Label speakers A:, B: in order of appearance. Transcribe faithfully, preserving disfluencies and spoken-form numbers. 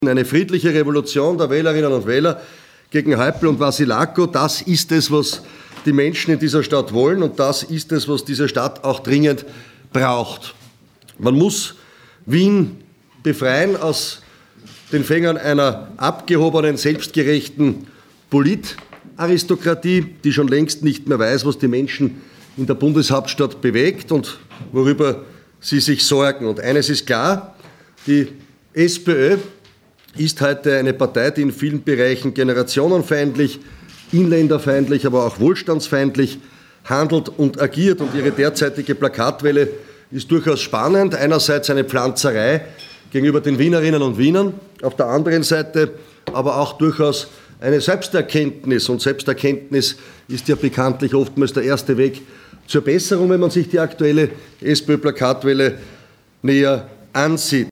A: Eine friedliche Revolution der Wählerinnen und Wähler gegen Häupl und Vasilako, das ist es, was die Menschen in dieser Stadt wollen, und das ist es, was diese Stadt auch dringend braucht. Man muss Wien befreien aus den Fängern einer abgehobenen, selbstgerechten Politaristokratie, die schon längst nicht mehr weiß, was die Menschen in der Bundeshauptstadt bewegt und worüber sie sich sorgen. Und eines ist klar: die SPÖ ist heute eine Partei, die in vielen Bereichen generationenfeindlich, inländerfeindlich, aber auch wohlstandsfeindlich handelt und agiert. Und ihre derzeitige Plakatwelle ist durchaus spannend. Einerseits eine Pflanzerei gegenüber den Wienerinnen und Wienern, auf der anderen Seite aber auch durchaus eine Selbsterkenntnis. Und Selbsterkenntnis ist ja bekanntlich oftmals der erste Weg zur Besserung, wenn man sich die aktuelle SPÖ-Plakatwelle näher ansieht.